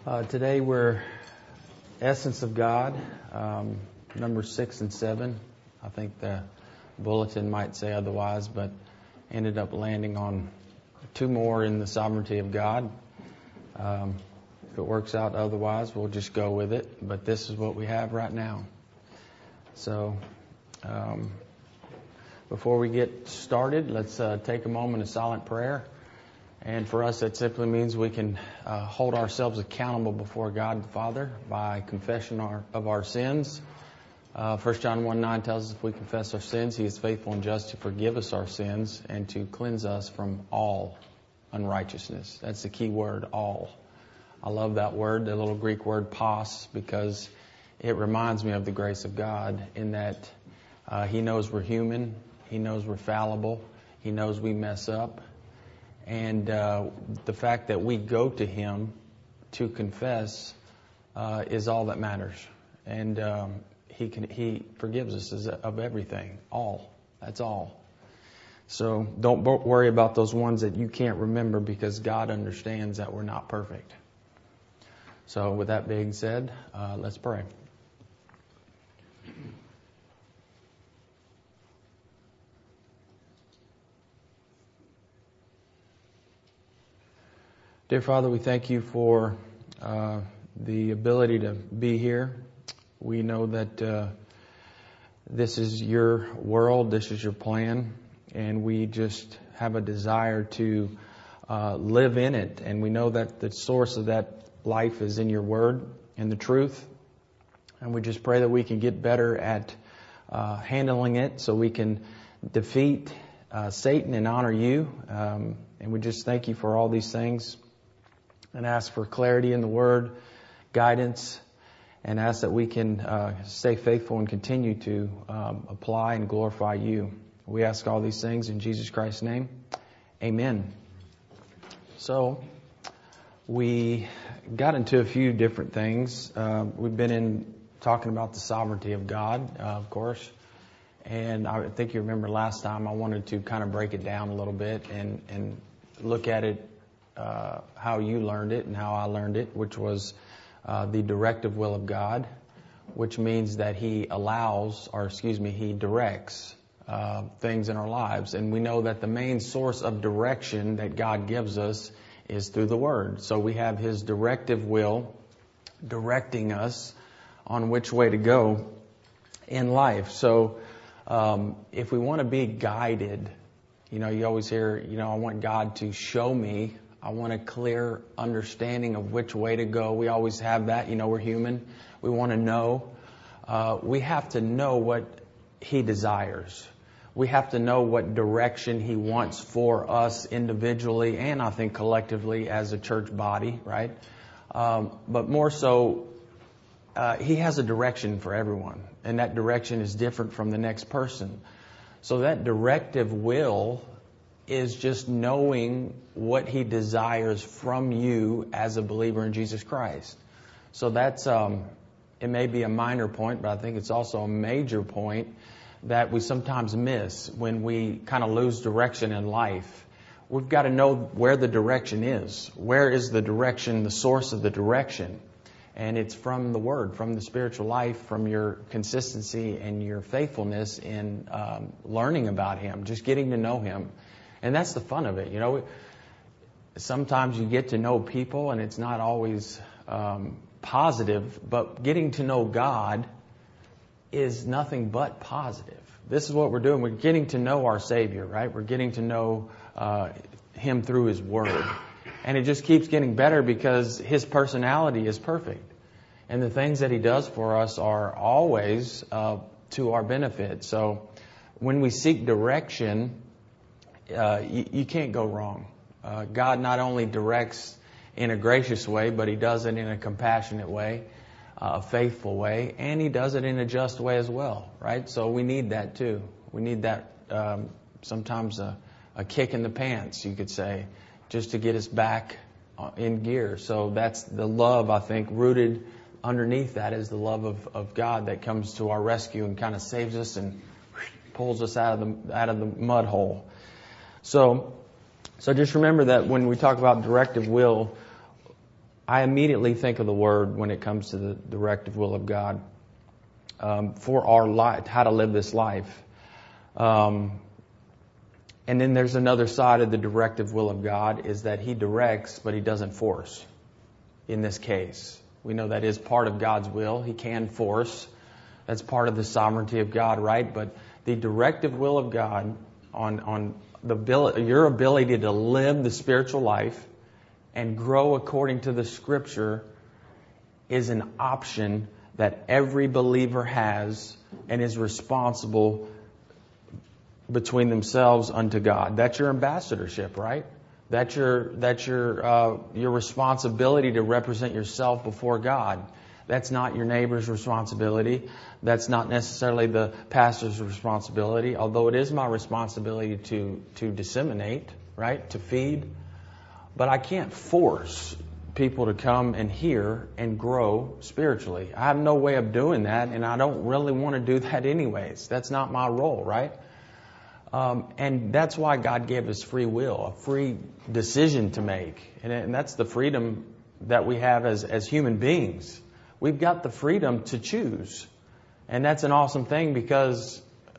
Today we're Essence of God, number 6 and 7. I think the bulletin might say otherwise, but ended up landing on 2 more in the sovereignty of God. If it works out otherwise, we'll just go with it. But this is what we have right now. So before we get started, let's take a moment of silent prayer. And for us, that simply means we can hold ourselves accountable before God the Father by confession of our sins. 1 John 1:9 tells us if we confess our sins, He is faithful and just to forgive us our sins and to cleanse us from all unrighteousness. That's the key word, all. I love that word, the little Greek word pas, because it reminds me of the grace of God in that He knows we're human, He knows we're fallible, He knows we mess up. And the fact that we go to Him to confess is all that matters. And He forgives us of everything. All. That's all. So don't worry about those ones that you can't remember, because God understands that we're not perfect. So with that being said, let's pray. Dear Father, we thank You for the ability to be here. We know that this is Your world, this is Your plan, and we just have a desire to live in it. And we know that the source of that life is in Your Word and the truth. And we just pray that we can get better at handling it so we can defeat Satan and honor You. And we just thank You for all these things. And ask for clarity in the Word, guidance, and ask that we can stay faithful and continue to apply and glorify You. We ask all these things in Jesus Christ's name. Amen. So, we got into a few different things. We've been talking about the sovereignty of God, of course. And I think you remember last time I wanted to kind of break it down a little bit and look at it how you learned it and how I learned it, which was the directive will of God, which means that He He directs things in our lives. And we know that the main source of direction that God gives us is through the Word. So we have His directive will directing us on which way to go in life. So if we want to be guided, you always hear, I want God to show me. I want a clear understanding of which way to go. We always have that. We're human. We want to know. We have to know what He desires. We have to know what direction He wants for us individually and I think collectively as a church body, right? But more so, He has a direction for everyone. And that direction is different from the next person. So that directive will is just knowing what He desires from you as a believer in Jesus Christ. So that's, it may be a minor point, but I think it's also a major point that we sometimes miss when we kind of lose direction in life. We've got to know where the direction is. Where is the direction, the source of the direction? And it's from the Word, from the spiritual life, from your consistency and your faithfulness in learning about Him, just getting to know Him. And that's the fun of it. Sometimes you get to know people and it's not always positive, but getting to know God is nothing but positive. This is what we're doing. We're getting to know our Savior, right? We're getting to know Him through His Word. And it just keeps getting better because His personality is perfect. And the things that He does for us are always to our benefit. So when we seek direction, you can't go wrong. God not only directs in a gracious way, but He does it in a compassionate way, a faithful way, and He does it in a just way as well, right? So we need that too. We need that sometimes a kick in the pants, you could say, just to get us back in gear. So that's the love, I think, rooted underneath that is the love of God that comes to our rescue and kind of saves us and pulls us out of the mud hole. So just remember that when we talk about directive will, I immediately think of the Word when it comes to the directive will of God for our life, how to live this life. And then there's another side of the directive will of God, is that He directs, but He doesn't force. In this case, we know that is part of God's will. He can force. That's part of the sovereignty of God, right? But the directive will of God on your ability to live the spiritual life and grow according to the Scripture is an option that every believer has and is responsible between themselves unto God. That's your ambassadorship, right? That's your responsibility to represent yourself before God. That's not your neighbor's responsibility. That's not necessarily the pastor's responsibility, although it is my responsibility to disseminate, right? To feed. But I can't force people to come and hear and grow spiritually. I have no way of doing that, and I don't really want to do that anyways. That's not my role, right? And that's why God gave us free will, a free decision to make. And that's the freedom that we have as human beings. We've got the freedom to choose. And that's an awesome thing because,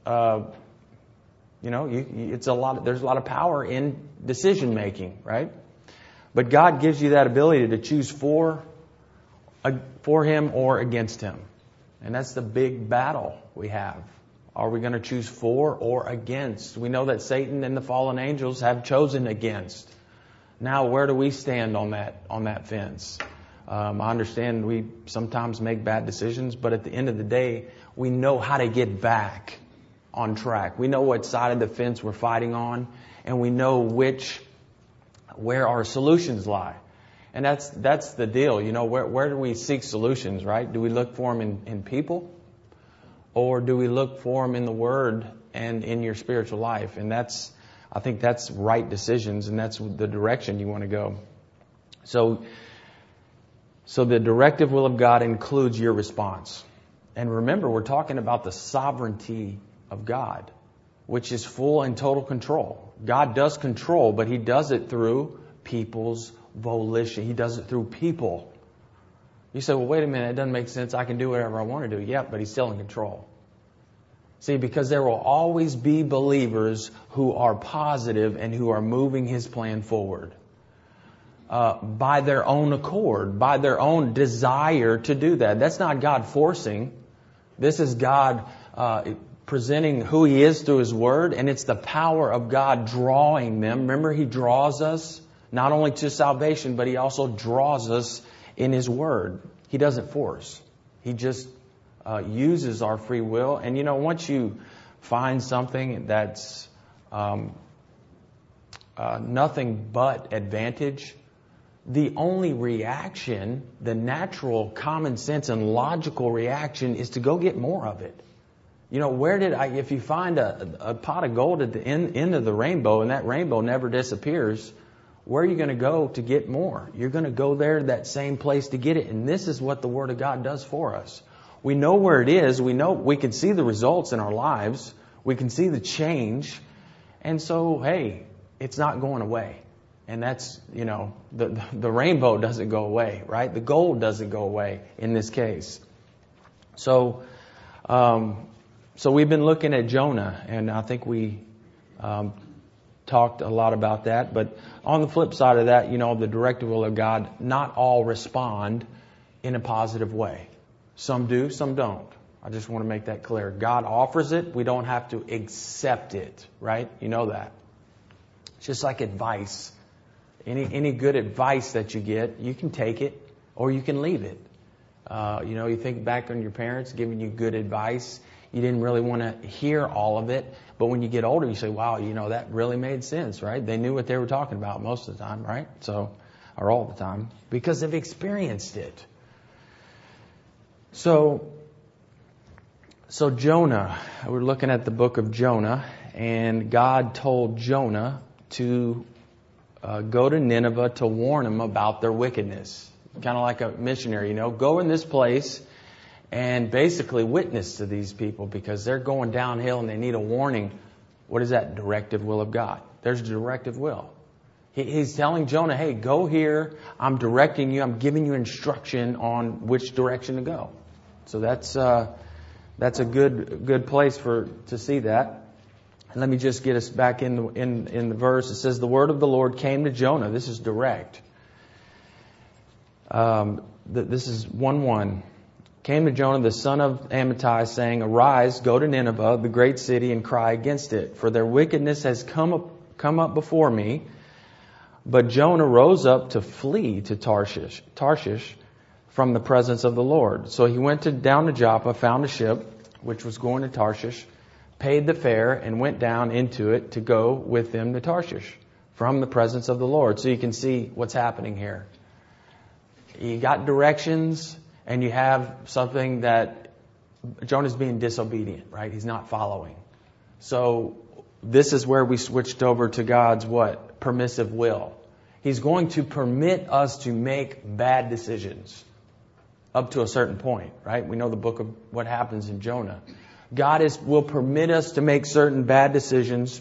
there's a lot of power in decision making, right? But God gives you that ability to choose for Him or against Him. And that's the big battle we have. Are we going to choose for or against? We know that Satan and the fallen angels have chosen against. Now, where do we stand on that fence? I understand we sometimes make bad decisions, but at the end of the day, we know how to get back on track. We know what side of the fence we're fighting on, and we know where our solutions lie. And that's the deal. Where do we seek solutions, right? Do we look for them in people? Or do we look for them in the Word and in your spiritual life? And I think that's right decisions, and that's the direction you want to go. So the directive will of God includes your response. And remember, we're talking about the sovereignty of God, which is full and total control. God does control, but He does it through people's volition. He does it through people. You say, well, wait a minute, it doesn't make sense. I can do whatever I want to do. Yeah, but He's still in control. See, because there will always be believers who are positive and who are moving His plan forward by their own accord, by their own desire to do that. That's not God forcing. This is God presenting who He is through His Word, and it's the power of God drawing them. Remember, He draws us not only to salvation, but He also draws us in His Word. He doesn't force. He just uses our free will. And once you find something that's nothing but advantage, the only reaction, the natural common sense and logical reaction, is to go get more of it. If you find a pot of gold at the end of the rainbow and that rainbow never disappears, where are you going to go to get more? You're going to go there, that same place, to get it. And this is what the Word of God does for us. We know where it is. We know we can see the results in our lives. We can see the change. And so, hey, it's not going away. And that's, the rainbow doesn't go away, right? The gold doesn't go away in this case. So we've been looking at Jonah, and I think we talked a lot about that. But on the flip side of that, the directive will of God, not all respond in a positive way. Some do, some don't. I just want to make that clear. God offers it. We don't have to accept it, right? You know that. It's just like advice. Any good advice that you get, you can take it or you can leave it. You think back on your parents giving you good advice. You didn't really want to hear all of it. But when you get older, you say, wow, that really made sense, right? They knew what they were talking about most of the time, right? Or all the time, because they've experienced it. So Jonah, we're looking at the book of Jonah, and God told Jonah to go to Nineveh to warn them about their wickedness. Kind of like a missionary, go in this place and basically witness to these people because they're going downhill and they need a warning. What is that? Directive will of God. There's a directive will. He's telling Jonah, hey, go here. I'm directing you. I'm giving you instruction on which direction to go. So that's a good place to see that. And let me just get us back in the verse. It says, the word of the Lord came to Jonah. This is direct. This is 1:1. Came to Jonah, the son of Amittai, saying, arise, go to Nineveh, the great city, and cry against it, for their wickedness has come up before me. But Jonah rose up to flee to Tarshish from the presence of the Lord. So he went down to Joppa, found a ship which was going to Tarshish, paid the fare, and went down into it to go with them to Tarshish from the presence of the Lord. So you can see what's happening here. You got directions, and you have something that Jonah's being disobedient, right? He's not following. So this is where we switched over to God's what? Permissive will. He's going to permit us to make bad decisions up to a certain point, right? We know the book of what happens in Jonah. God will permit us to make certain bad decisions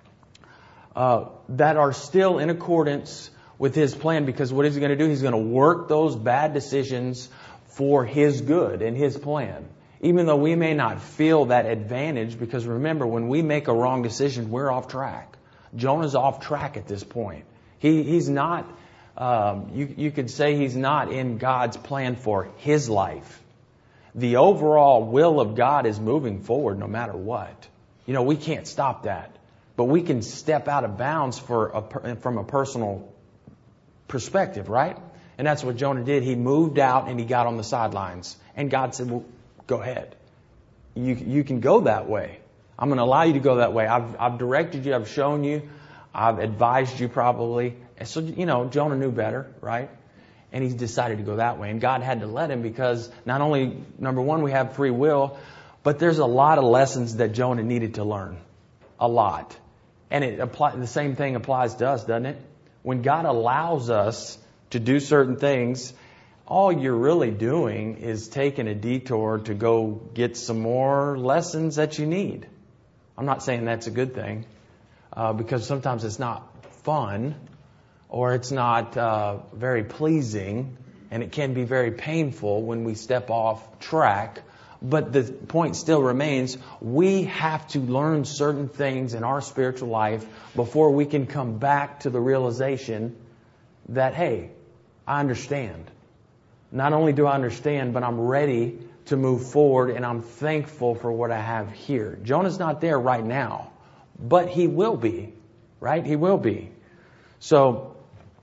that are still in accordance with His plan, because what is He going to do? He's going to work those bad decisions for His good and His plan. Even though we may not feel that advantage, because remember, when we make a wrong decision, we're off track. Jonah's off track at this point. He's not, you could say he's not in God's plan for his life. The overall will of God is moving forward no matter what. You know, we can't stop that. But we can step out of bounds from a personal perspective, right? And that's what Jonah did. He moved out and he got on the sidelines. And God said, well, go ahead. You can go that way. I'm going to allow you to go that way. I've directed you. I've shown you. I've advised you probably. And so, you know, Jonah knew better, right? And he decided to go that way. And God had to let him, because not only, number one, we have free will, but there's a lot of lessons that Jonah needed to learn. A lot. And the same thing applies to us, doesn't it? When God allows us to do certain things, all you're really doing is taking a detour to go get some more lessons that you need. I'm not saying that's a good thing, because sometimes it's not fun, or it's not very pleasing, and it can be very painful when we step off track. But the point still remains, we have to learn certain things in our spiritual life before we can come back to the realization that, hey, I understand. Not only do I understand, but I'm ready to move forward, and I'm thankful for what I have here. Jonah's not there right now, but he will be, right? He will be. So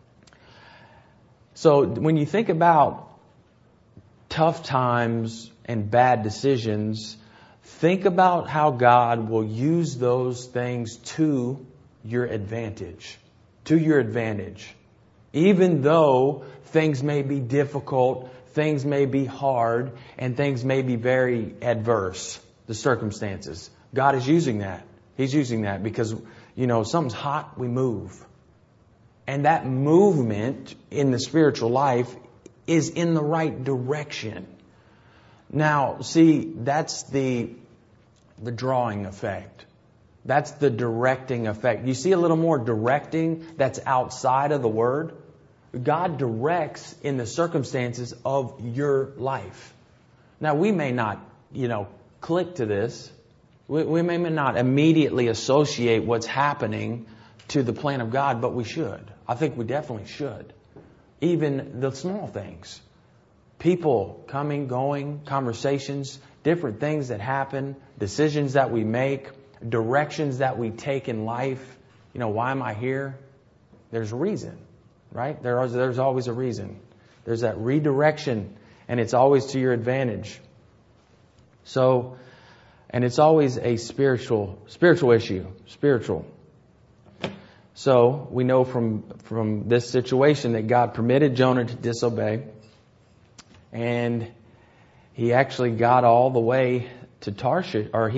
when you think about tough times and bad decisions, think about how God will use those things to your advantage. To your advantage. Even though things may be difficult, things may be hard, and things may be very adverse, the circumstances. God is using that. He's using that because, you know, something's hot, we move. And that movement in the spiritual life is in the right direction. Now, see, that's the drawing effect. That's the directing effect. You see a little more directing that's outside of the Word? God directs in the circumstances of your life. Now, we may not, click to this. We may not immediately associate what's happening to the plan of God, but we should. I think we definitely should. Even the small things. People coming, going, conversations, different things that happen, decisions that we make, directions that we take in life. Why am I here? There's a reason, right? There's always a reason. There's that redirection, and it's always to your advantage. So, and it's always a spiritual issue, spiritual. So we know from this situation that God permitted Jonah to disobey, and he actually got all the way to Tarshish, or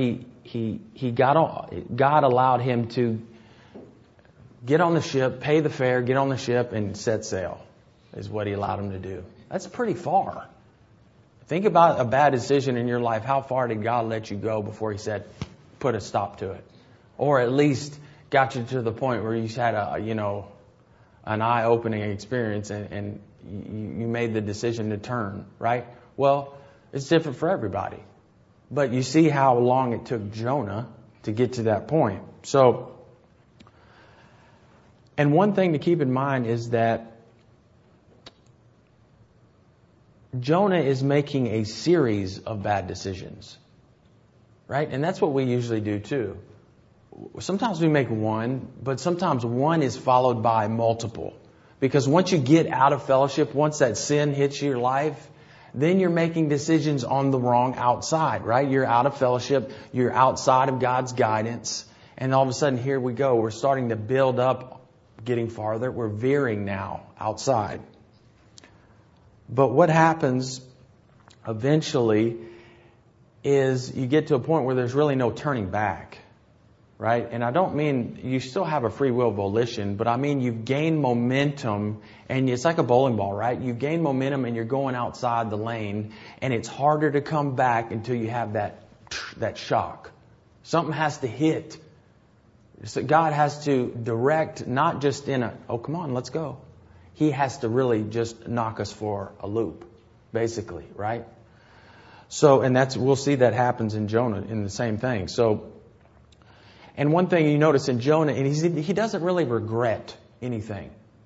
God allowed him to get on the ship, pay the fare, get on the ship, and set sail, is what he allowed him to do. That's pretty far. Think about a bad decision in your life. How far did God let you go before He said, put a stop to it? Or at least got you to the point where you had an eye-opening experience and you made the decision to turn, right? Well, it's different for everybody. But you see how long it took Jonah to get to that point. So, and one thing to keep in mind is that Jonah is making a series of bad decisions, right? And that's what we usually do too. Sometimes we make one, but sometimes one is followed by multiple. Because once you get out of fellowship, once that sin hits your life, then you're making decisions on the wrong outside, right? You're out of fellowship, you're outside of God's guidance, and all of a sudden here we go. We're starting to build up, getting farther. We're veering now outside. But what happens eventually is you get to a point where there's really no turning back, right? And I don't mean you still have a free will volition, but I mean you've gained momentum, and it's like a bowling ball, right? You gain momentum and you're going outside the lane, and it's harder to come back until you have that shock. Something has to hit. So God has to direct, not just in oh, come on, let's go. He has to really just knock us for a loop, basically, right? So, and we'll see that happens in Jonah in the same thing. So, and one thing you notice in Jonah, and he doesn't really regret anything.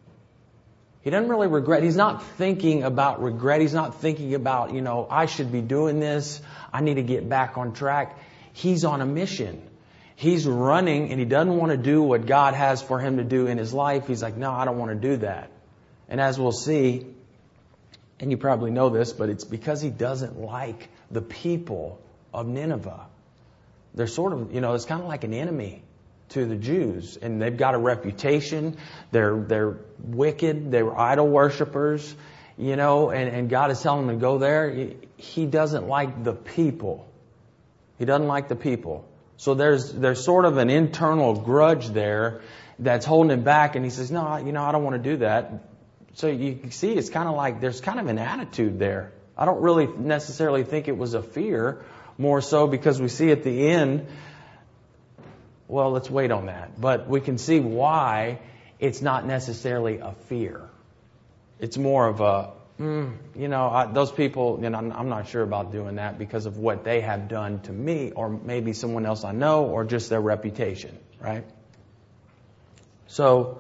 He doesn't really regret. He's not thinking about regret. He's not thinking about, I should be doing this. I need to get back on track. He's on a mission. He's running, and he doesn't want to do what God has for him to do in his life. He's like, no, I don't want to do that. And as we'll see, and you probably know this, but it's because he doesn't like the people of Nineveh. They're sort of, it's kind of like an enemy to the Jews. And they've got a reputation. They're wicked. They were idol worshipers, and God is telling them to go there. He doesn't like the people. He doesn't like the people. So there's sort of an internal grudge there that's holding him back. And he says, no, I don't want to do that. So you can see it's kind of like there's kind of an attitude there. I don't really necessarily think it was a fear, more so because we see at the end, well, let's wait on that. But we can see why it's not necessarily a fear. It's more of a, those people, I'm not sure about doing that because of what they have done to me, or maybe someone else I know, or just their reputation, right? So,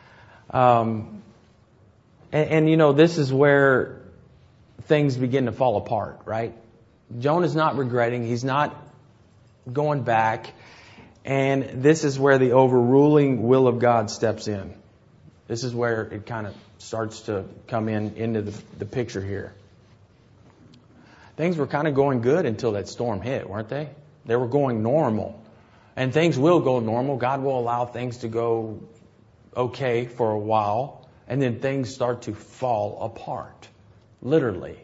this is where things begin to fall apart, right? Jonah's not regretting. He's not going back. And this is where the overruling will of God steps in. This is where it kind of starts to come into the picture here. Things were kind of going good until that storm hit, weren't they? They were going normal. And things will go normal. God will allow things to go okay for a while. And then things start to fall apart. Literally.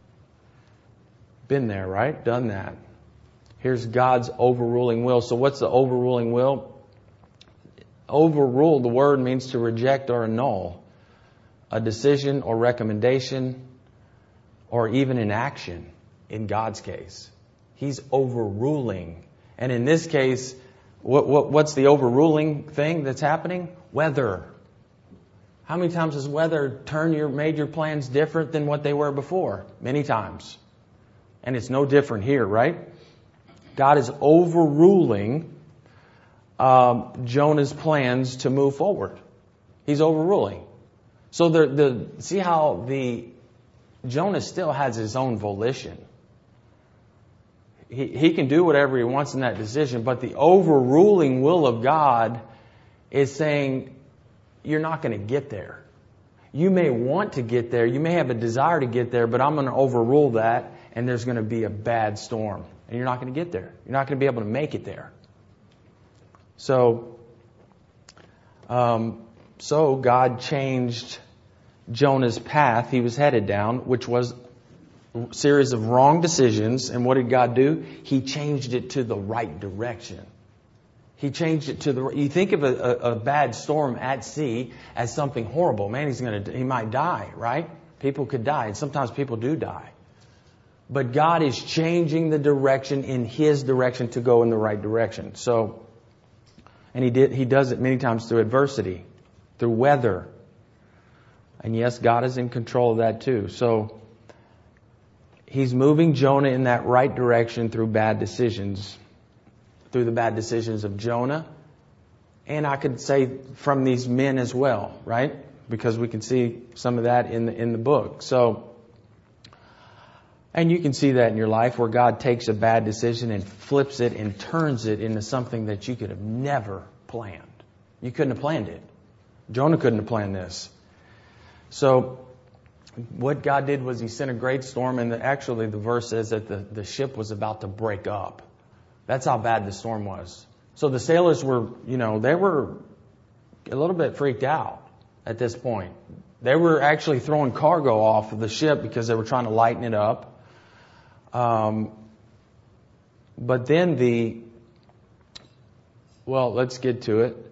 Been there, right? Done that. Here's God's overruling will. So what's the overruling will? Overrule, the word means to reject or annul a decision or recommendation or even an action in God's case. He's overruling. And in this case, what's the overruling thing that's happening? Weather. How many times has weather made your plans different than what they were before? Many times. And it's no different here, right? God is overruling Jonah's plans to move forward. He's overruling. So see how Jonah still has his own volition. He can do whatever he wants in that decision, but the overruling will of God is saying, you're not going to get there. You may want to get there. You may have a desire to get there, but I'm going to overrule that, and there's going to be a bad storm. And you're not going to get there. You're not going to be able to make it there. So God changed Jonah's path he was headed down, which was a series of wrong decisions. And what did God do? He changed it to the right direction. He changed it to you think of a bad storm at sea as something horrible. Man, he might die, right? People could die, and sometimes people do die. But God is changing the direction in His direction to go in the right direction. So, and He does it many times through adversity, through weather, And yes, God is in control of that too. So He's moving Jonah in that right direction through bad decisions. Through the bad decisions of Jonah. And I could say from these men as well, right? Because we can see some of that in the book. So, and you can see that in your life where God takes a bad decision and flips it and turns it into something that you could have never planned. You couldn't have planned it. Jonah couldn't have planned this. So what God did was He sent a great storm, and actually the verse says that the ship was about to break up. That's how bad the storm was. So the sailors were, they were a little bit freaked out at this point. They were actually throwing cargo off of the ship because they were trying to lighten it up. But then let's get to it.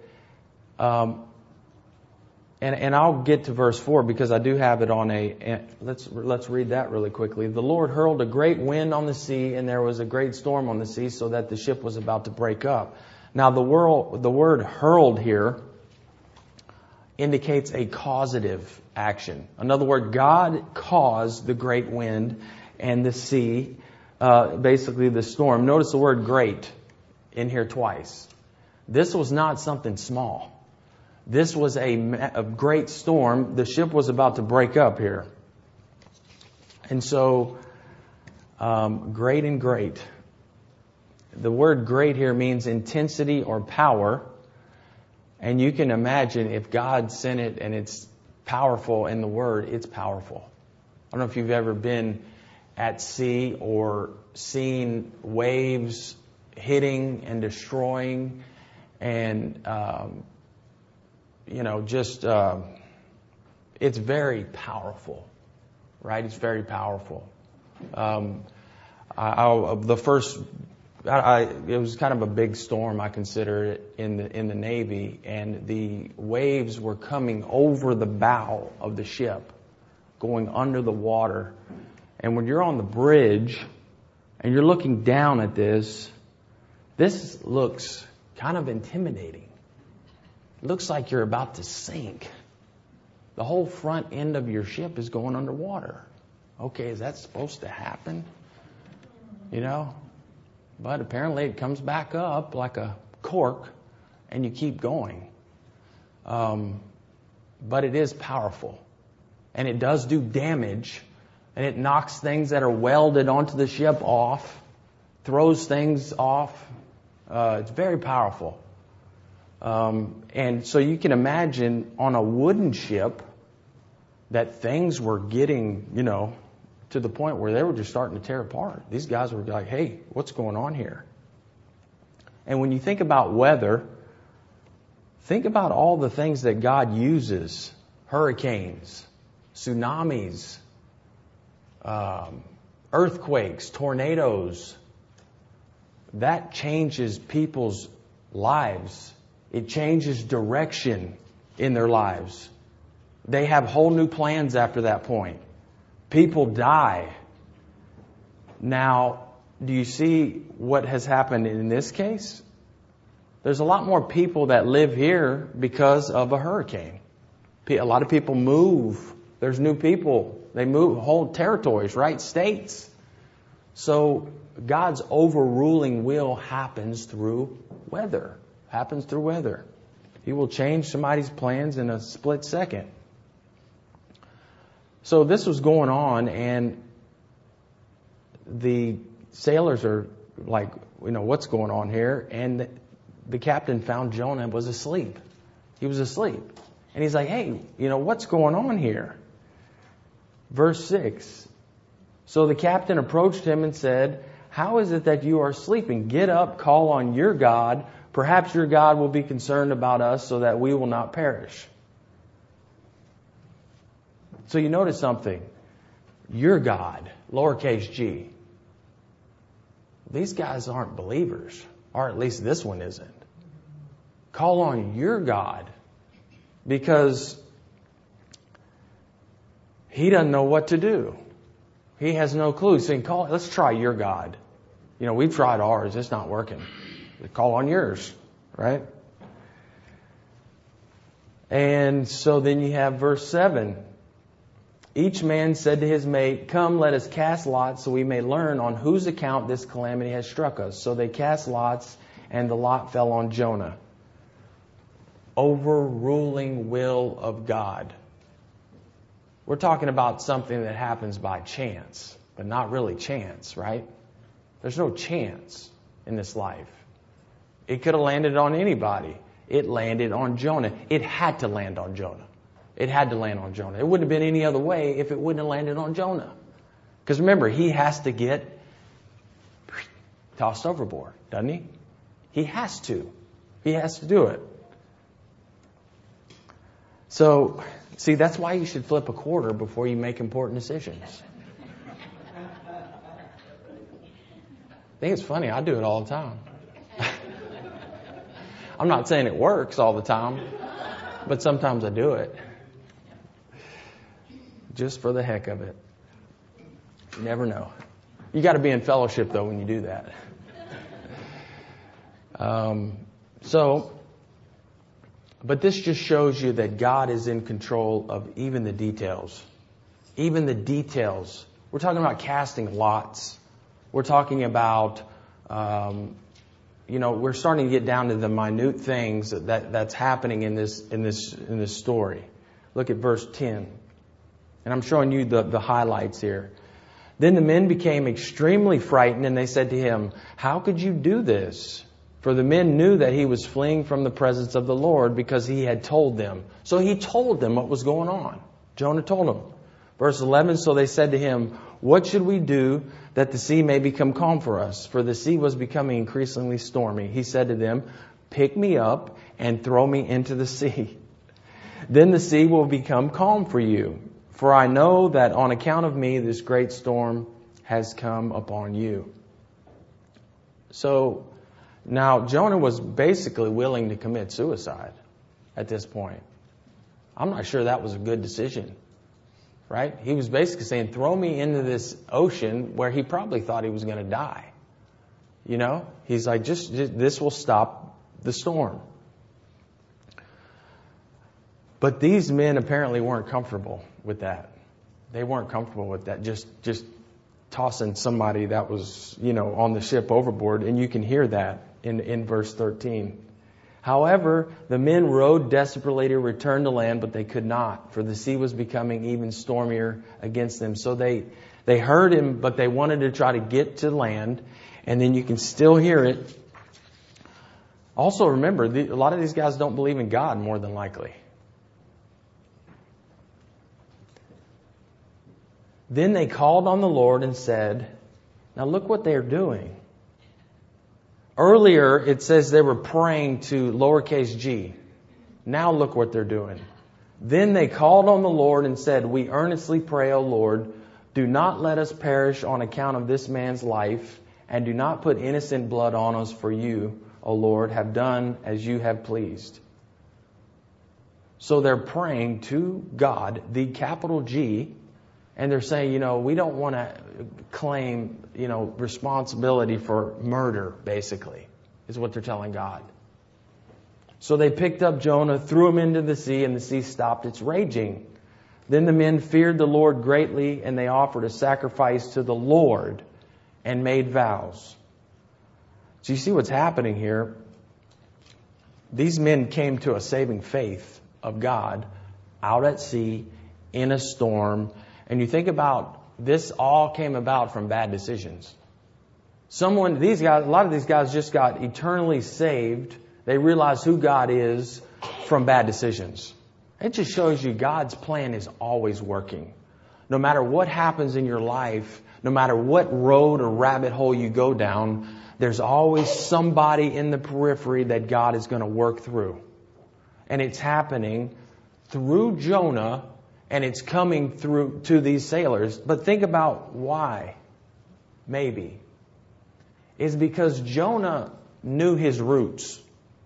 And I'll get to verse 4 because I do have it on let's read that really quickly. The Lord hurled a great wind on the sea, and there was a great storm on the sea, so that the ship was about to break up. Now the word hurled here indicates a causative action. In other words, God caused the great wind and the sea, basically the storm. Notice the word great in here twice. This was not something small. This was a great storm. The ship was about to break up here. And so, great and great. The word great here means intensity or power. And you can imagine if God sent it and it's powerful in the word, it's powerful. I don't know if you've ever been at sea or seen waves hitting and destroying and, it's very powerful, right? It's very powerful. It was kind of a big storm, I consider it, in the Navy, and the waves were coming over the bow of the ship, going under the water. And when you're on the bridge and you're looking down at this looks kind of intimidating. It looks like you're about to sink. The whole front end of your ship is going underwater. Okay, is that supposed to happen? But apparently it comes back up like a cork and you keep going. But it is powerful. And it does do damage. And it knocks things that are welded onto the ship off. Throws things off. It's very powerful. And so you can imagine on a wooden ship that things were getting, to the point where they were just starting to tear apart. These guys were like, hey, what's going on here? And when you think about weather, think about all the things that God uses. Hurricanes, tsunamis, earthquakes, tornadoes. That changes people's lives. It changes direction in their lives. They have whole new plans after that point. People die. Now, do you see what has happened in this case? There's a lot more people that live here because of a hurricane. A lot of people move. There's new people. They move whole territories, right? States. So God's overruling will happens through weather. Happens through weather. He will change somebody's plans in a split second. So this was going on, and the sailors are like, what's going on here? And the captain found Jonah was asleep. He was asleep. And he's like, hey, what's going on here? Verse 6. So the captain approached him and said, how is it that you are sleeping? Get up, call on your God. Perhaps your God will be concerned about us so that we will not perish. So you notice something. Your God, lowercase g. These guys aren't believers, or at least this one isn't. Call on your God, because he doesn't know what to do. He has no clue. So let's try your God. We've tried ours. It's not working. Call on yours, right? And so then you have verse 7. Each man said to his mate, "Come, let us cast lots so we may learn on whose account this calamity has struck us." So they cast lots, and the lot fell on Jonah. Overruling will of God. We're talking about something that happens by chance, but not really chance, right? There's no chance in this life. It could have landed on anybody. It landed on Jonah. It had to land on Jonah. It had to land on Jonah. It wouldn't have been any other way if it wouldn't have landed on Jonah. Because remember, he has to get tossed overboard, doesn't he? He has to. He has to do it. So, see, that's why you should flip a quarter before you make important decisions. I think it's funny. I do it all the time. I'm not saying it works all the time, but sometimes I do it. Just for the heck of it. You never know. You got to be in fellowship, though, when you do that. But this just shows you that God is in control of even the details. Even the details. We're talking about casting lots. We're talking about, we're starting to get down to the minute things that's happening in this story. Look at verse 10. And I'm showing you the highlights here. Then the men became extremely frightened, and they said to him, "How could you do this?" For the men knew that he was fleeing from the presence of the Lord because he had told them. So he told them what was going on. Jonah told them. Verse 11, so they said to him, "What should we do that the sea may become calm for us?" For the sea was becoming increasingly stormy. He said to them, "Pick me up and throw me into the sea. Then the sea will become calm for you. For I know that on account of me, this great storm has come upon you." So now Jonah was basically willing to commit suicide at this point. I'm not sure that was a good decision, right? He was basically saying, throw me into this ocean where he probably thought he was going to die. You know, he's like, just this will stop the storm. But these men apparently weren't comfortable with that. They weren't comfortable with that. Just tossing somebody that was, on the ship overboard. And you can hear that in verse 13. However, the men rowed desperately to return to land, but they could not, for the sea was becoming even stormier against them. So they heard him, but they wanted to try to get to land. And then you can still hear it. Also remember, a lot of these guys don't believe in God, more than likely. Then they called on the Lord and said, now look what they're doing. Earlier, it says they were praying to lowercase g. Now look what they're doing. Then they called on the Lord and said, "We earnestly pray, O Lord, do not let us perish on account of this man's life, and do not put innocent blood on us, for you, O Lord, have done as you have pleased." So they're praying to God, the capital G, and they're saying, we don't want to claim, responsibility for murder, basically, is what they're telling God. So they picked up Jonah, threw him into the sea, and the sea stopped its raging. Then the men feared the Lord greatly, and they offered a sacrifice to the Lord and made vows. So you see what's happening here. These men came to a saving faith of God out at sea in a storm. And you think about this all came about from bad decisions. A lot of these guys just got eternally saved. They realized who God is from bad decisions. It just shows you God's plan is always working. No matter what happens in your life, no matter what road or rabbit hole you go down, there's always somebody in the periphery that God is going to work through. And it's happening through Jonah. And it's coming through to these sailors. But think about why. Maybe. It's because Jonah knew his roots.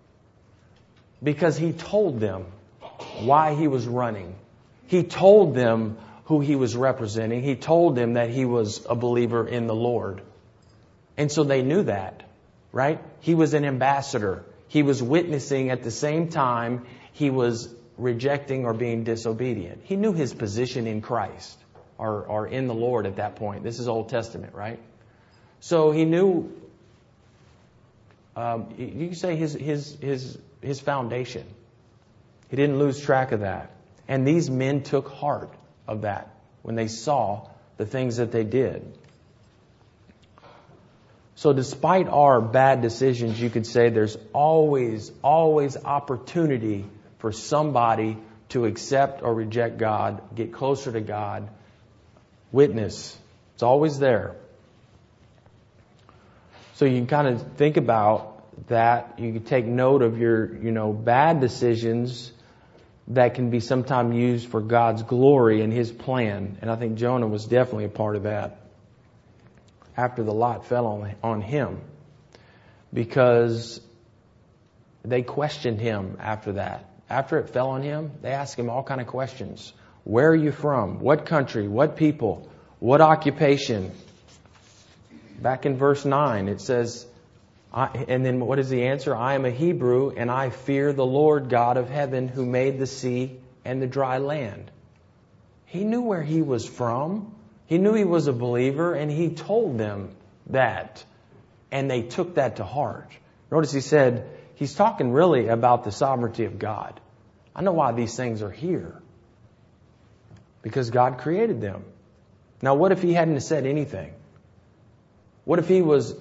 Because he told them why he was running. He told them who he was representing. He told them that he was a believer in the Lord. And so they knew that, right? He was an ambassador. He was witnessing at the same time he was rejecting or being disobedient. He knew his position in Christ or in the Lord at that point. This is Old Testament, right? So he knew, you could say his foundation. He didn't lose track of that. And these men took heart of that when they saw the things that they did. So despite our bad decisions, you could say there's always opportunity for somebody to accept or reject God, get closer to God, witness. It's always there. So you can kind of think about that. You can take note of your, bad decisions that can be sometimes used for God's glory and His plan. And I think Jonah was definitely a part of that after the lot fell on him, because they questioned him after that. After it fell on him, they asked him all kind of questions. Where are you from? What country? What people? What occupation? Back in verse 9, it says, and then what is the answer? I am a Hebrew, and I fear the Lord God of heaven, who made the sea and the dry land. He knew where he was from. He knew he was a believer, and he told them that. And they took that to heart. Notice he said, he's talking really about the sovereignty of God. I know why these things are here. Because God created them. Now, what if he hadn't said anything? What if he was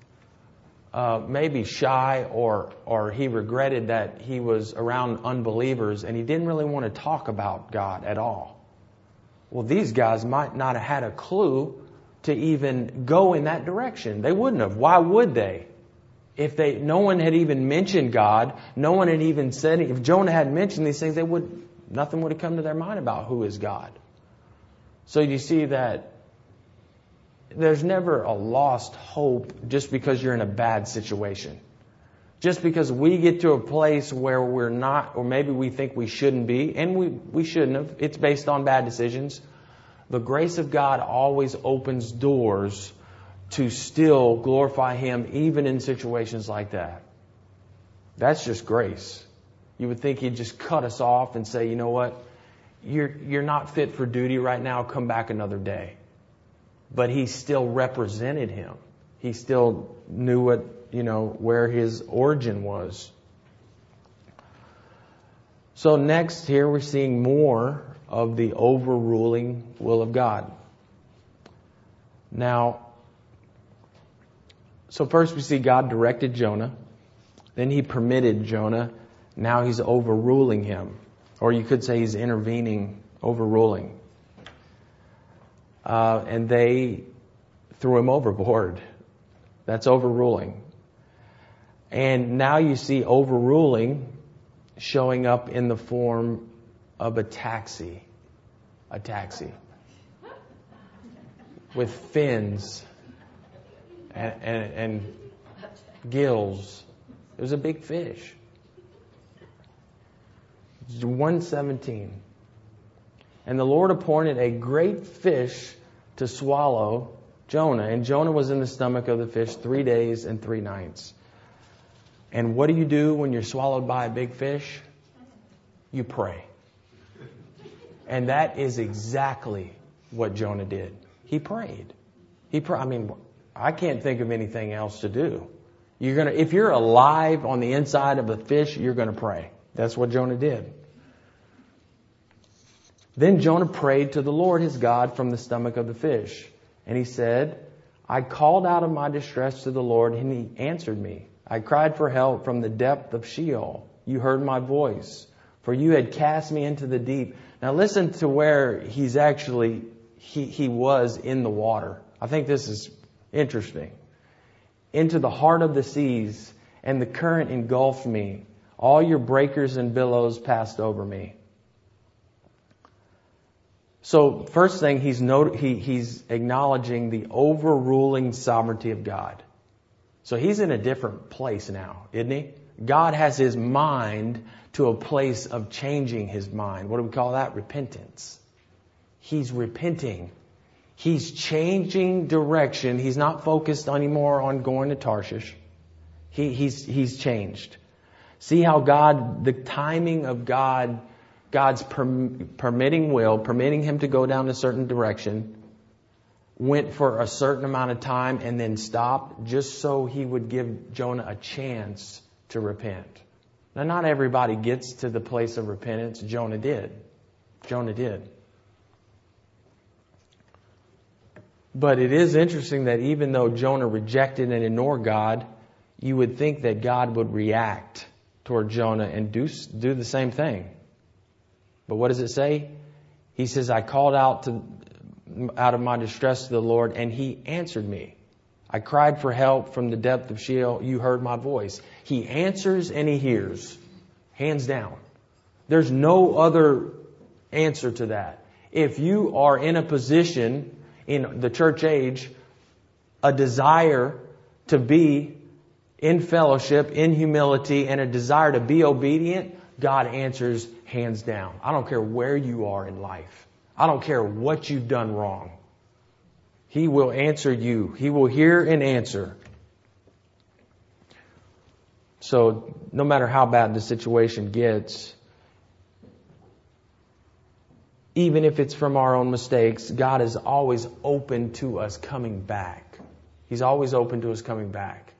maybe shy or he regretted that he was around unbelievers and he didn't really want to talk about God at all? Well, these guys might not have had a clue to even go in that direction. They wouldn't have. Why would they? No one had even mentioned God, no one had even said, if Jonah had mentioned these things, nothing would have come to their mind about who is God. So you see that there's never a lost hope just because you're in a bad situation. Just because we get to a place where we're not, or maybe we think we shouldn't be, and we shouldn't have. It's based on bad decisions. The grace of God always opens doors to still glorify Him even in situations like that. That's just grace. You would think He'd just cut us off and say, you know what? You're not fit for duty right now. Come back another day. But He still represented Him. He still knew where His origin was. So next here we're seeing more of the overruling will of God. Now, so first we see God directed Jonah. Then He permitted Jonah. Now He's overruling him. Or you could say He's intervening, overruling. And they threw him overboard. That's overruling. And now you see overruling showing up in the form of a taxi. A taxi. With fins and gills. It was a big fish. 1:17. And the Lord appointed a great fish to swallow Jonah. And Jonah was in the stomach of the fish 3 days and 3 nights. And what do you do when you're swallowed by a big fish? You pray. And that is exactly what Jonah did. He prayed. I can't think of anything else to do. If you're alive on the inside of a fish, you're going to pray. That's what Jonah did. Then Jonah prayed to the Lord his God from the stomach of the fish. And he said, I called out of my distress to the Lord, and He answered me. I cried for help from the depth of Sheol. You heard my voice, for you had cast me into the deep. Now listen to where he's actually, he was in the water. I think this is interesting. Into the heart of the seas, and the current engulfed me. All your breakers and billows passed over me. So first thing, he's acknowledging the overruling sovereignty of God. So he's in a different place now, isn't he? God has his mind to a place of changing his mind. What do we call that? Repentance. He's repenting. He's changing direction. He's not focused anymore on going to Tarshish. He's changed. See how the timing of God God's permitting will, permitting him to go down a certain direction, went for a certain amount of time and then stopped just so he would give Jonah a chance to repent. Now, not everybody gets to the place of repentance. Jonah did. Jonah did. But it is interesting that even though Jonah rejected and ignored God, you would think that God would react toward Jonah and do the same thing. But what does it say? He says, I called out of my distress to the Lord, and he answered me. I cried for help from the depth of Sheol. You heard my voice. He answers and he hears. Hands down. There's no other answer to that. If you are in a position in the church age, a desire to be in fellowship, in humility, and a desire to be obedient, God answers hands down. I don't care where you are in life. I don't care what you've done wrong. He will answer you. He will hear and answer. So no matter how bad the situation gets, even if it's from our own mistakes, God is always open to us coming back. He's always open to us coming back.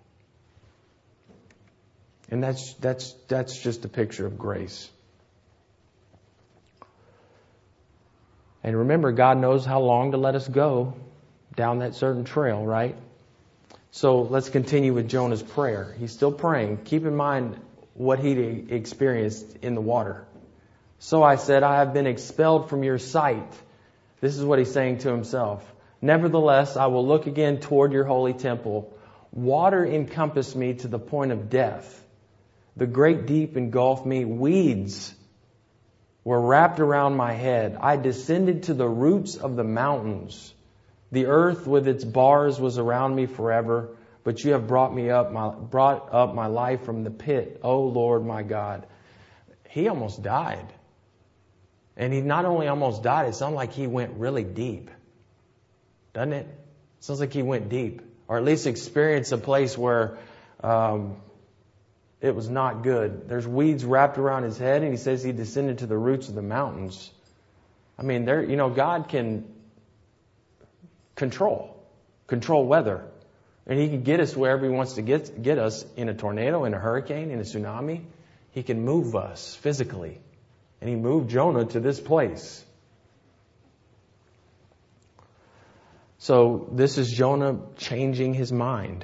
And that's just a picture of grace. And remember, God knows how long to let us go down that certain trail, right? So let's continue with Jonah's prayer. He's still praying. Keep in mind what he experienced in the water. So I said, I have been expelled from your sight. This is what he's saying to himself. Nevertheless, I will look again toward your holy temple. Water encompassed me to the point of death. The great deep engulfed me. Weeds were wrapped around my head. I descended to the roots of the mountains. The earth with its bars was around me forever, but you have brought up my life from the pit, O Lord my God. He almost died. And he not only almost died, it sounds like he went really deep. Doesn't it? It sounds like he went deep. Or at least experienced a place where it was not good. There's weeds wrapped around his head, and he says he descended to the roots of the mountains. I mean, God can control weather. And he can get us wherever he wants to get us, in a tornado, in a hurricane, in a tsunami. He can move us physically. And he moved Jonah to this place. So this is Jonah changing his mind.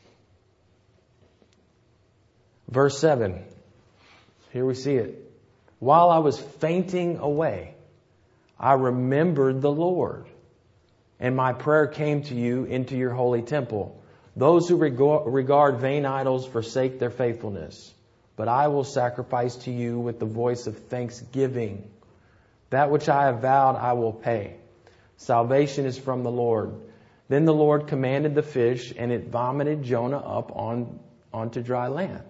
Verse 7. Here we see it. While I was fainting away, I remembered the Lord, and my prayer came to you into your holy temple. Those who regard vain idols forsake their faithfulness. But I will sacrifice to you with the voice of thanksgiving. That which I have vowed I will pay. Salvation is from the Lord. Then the Lord commanded the fish, and it vomited Jonah up onto dry land.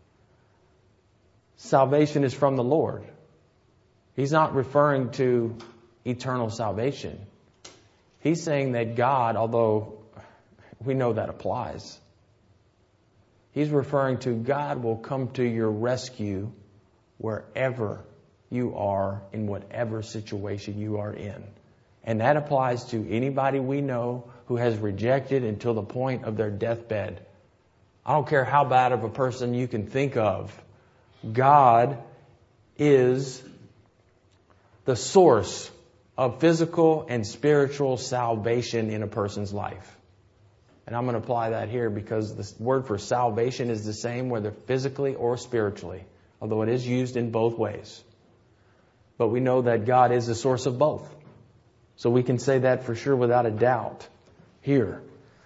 Salvation is from the Lord. He's not referring to eternal salvation. He's saying that God, although we know that applies, he's referring to God will come to your rescue wherever you are, in whatever situation you are in. And that applies to anybody we know who has rejected until the point of their deathbed. I don't care how bad of a person you can think of. God is the source of physical and spiritual salvation in a person's life. And I'm going to apply that here because the word for salvation is the same whether physically or spiritually, although it is used in both ways. But we know that God is the source of both. So we can say that for sure without a doubt here.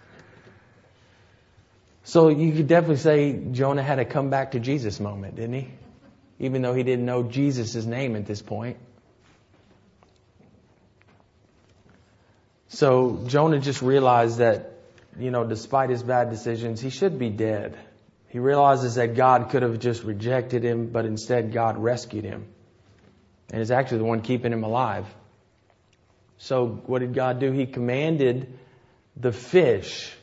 So you could definitely say Jonah had a come back to Jesus moment, didn't he? Even though he didn't know Jesus' name at this point. So Jonah just realized that, despite his bad decisions, he should be dead. He realizes that God could have just rejected him, but instead God rescued him. And is actually the one keeping him alive. So what did God do? He commanded the fish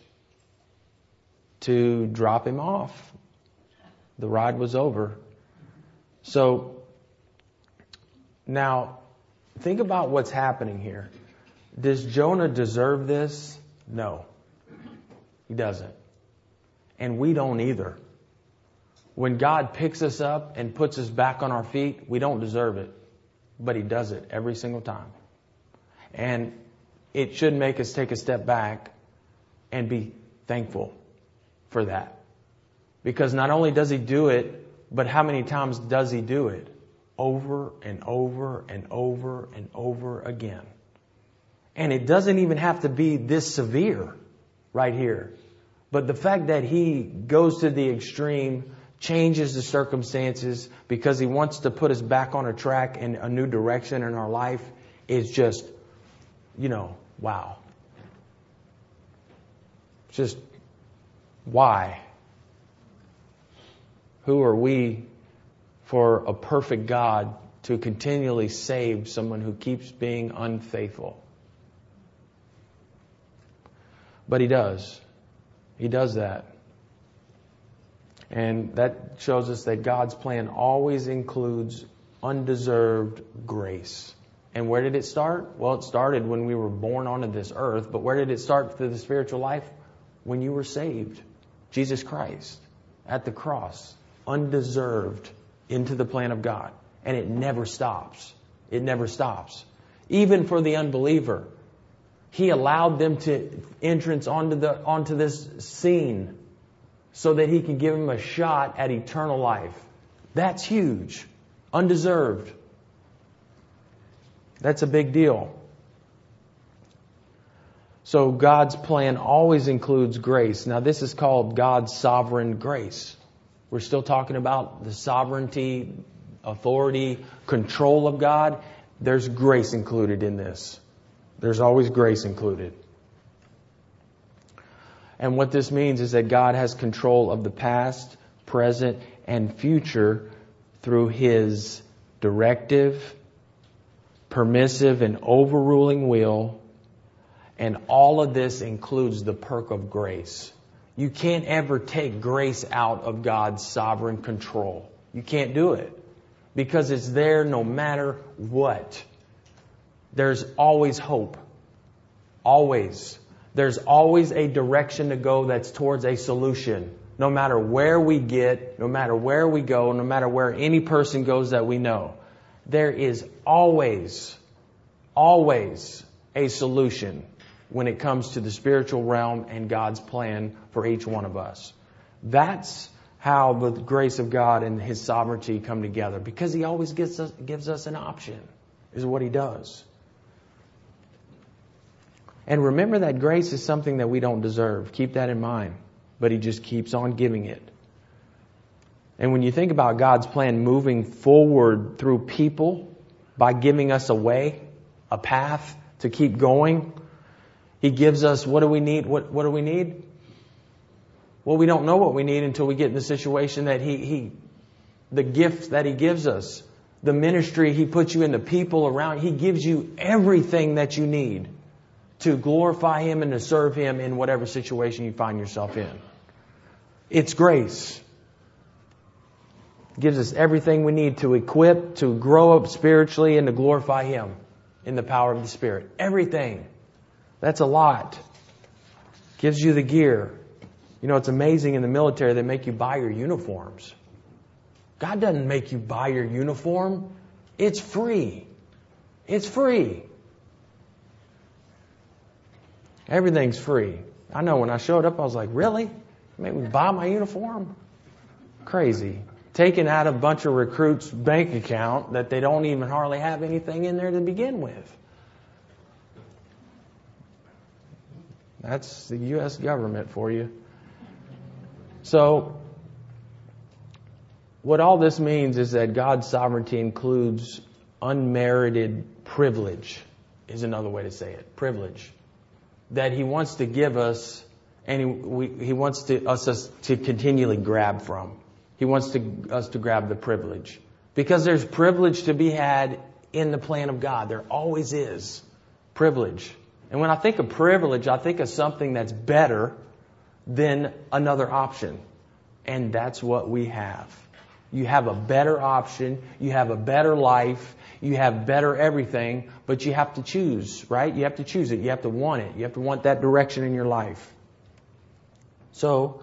to drop him off. The ride was over. So Now, think about what's happening here. Does Jonah deserve this? No, he doesn't. And we don't either. When God picks us up and puts us back on our feet, we don't deserve it. But He does it every single time. And it should make us take a step back and be thankful for that. Because not only does He do it, but how many times does He do it? Over and over and over and over again. And it doesn't even have to be this severe right here. But the fact that He goes to the extreme, changes the circumstances because He wants to put us back on a track and a new direction in our life is just, wow. Just why? Who are we for a perfect God to continually save someone who keeps being unfaithful? But He does. He does that. And that shows us that God's plan always includes undeserved grace. And where did it start? Well, it started when we were born onto this earth. But where did it start through the spiritual life? When you were saved. Jesus Christ at the cross. Undeserved into the plan of God. And it never stops. It never stops. Even for the unbeliever. He allowed them to entrance onto this scene so that He can give them a shot at eternal life. That's huge. Undeserved. That's a big deal. So God's plan always includes grace. Now this is called God's sovereign grace. We're still talking about the sovereignty, authority, control of God. There's grace included in this. There's always grace included. And what this means is that God has control of the past, present, and future through His directive, permissive, and overruling will. And all of this includes the perk of grace. You can't ever take grace out of God's sovereign control. You can't do it. Because it's there no matter what. There's always hope. Always. There's always a direction to go that's towards a solution. No matter where we get, no matter where we go, no matter where any person goes that we know. There is always a solution when it comes to the spiritual realm and God's plan for each one of us. That's how the grace of God and His sovereignty come together. Because He always gives us an option, is what He does. And remember that grace is something that we don't deserve. Keep that in mind. But He just keeps on giving it. And when you think about God's plan moving forward through people by giving us a way, a path to keep going, He gives us, what do we need? What do we need? Well, we don't know what we need until we get in the situation that the gift that He gives us, the ministry He puts you in, the people around, He gives you everything that you need to glorify Him and to serve Him in whatever situation you find yourself in. It's grace. It gives us everything we need to equip, to grow up spiritually, and to glorify Him in the power of the Spirit. Everything. That's a lot. Gives you the gear. It's amazing in the military they make you buy your uniforms. God doesn't make you buy your uniform. It's free. It's free. Everything's free. I know when I showed up, I was like, really? You make me buy my uniform? Crazy. Taking out a bunch of recruits' bank account that they don't even hardly have anything in there to begin with. That's the U.S. government for you. So, what all this means is that God's sovereignty includes unmerited privilege, is another way to say it. Privilege. That He wants to give us, and He wants us to continually grab from. He wants us to grab the privilege. Because there's privilege to be had in the plan of God. There always is privilege. And when I think of privilege, I think of something that's better than another option. And that's what we have. You have a better option. You have a better life. You have better everything, but you have to choose, right? You have to choose it. You have to want it. You have to want that direction in your life. So,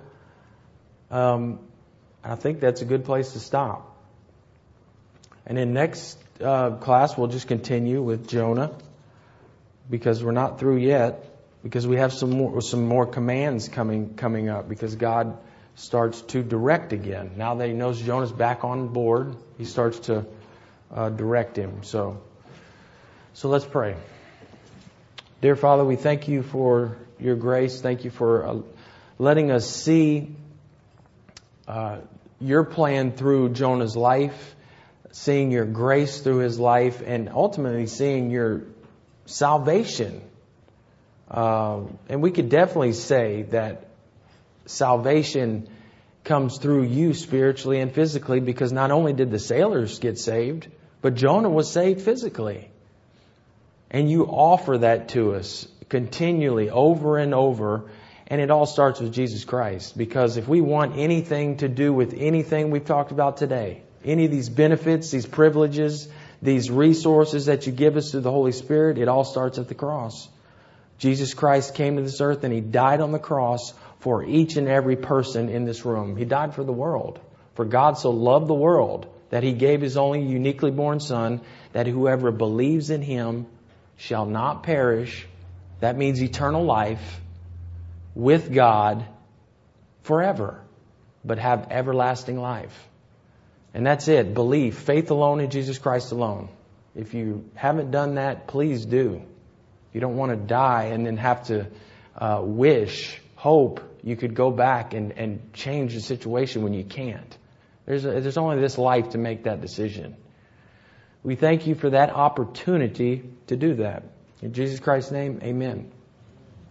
I think that's a good place to stop. And in next class, we'll just continue with Jonah, because we're not through yet, because we have some more commands coming up, because God starts to direct again. Now that He knows Jonah's back on board, He starts to direct him. So let's pray. Dear Father, we thank You for Your grace. Thank You for letting us see Your plan through Jonah's life, seeing Your grace through his life, and ultimately seeing Your salvation. And we could definitely say that salvation comes through You spiritually and physically, because not only did the sailors get saved, but Jonah was saved physically. And You offer that to us continually, over and over. And it all starts with Jesus Christ. Because if we want anything to do with anything we've talked about today, any of these benefits, these privileges, these resources that You give us through the Holy Spirit, it all starts at the cross. Jesus Christ came to this earth and He died on the cross for each and every person in this room. He died for the world. For God so loved the world that He gave His only uniquely born Son, that whoever believes in Him shall not perish. That means eternal life with God forever, but have everlasting life. And that's it. Belief, faith alone in Jesus Christ alone. If you haven't done that, please do. You don't want to die and then have to hope you could go back and change the situation when you can't. There's only this life to make that decision. We thank You for that opportunity to do that. In Jesus Christ's name, amen.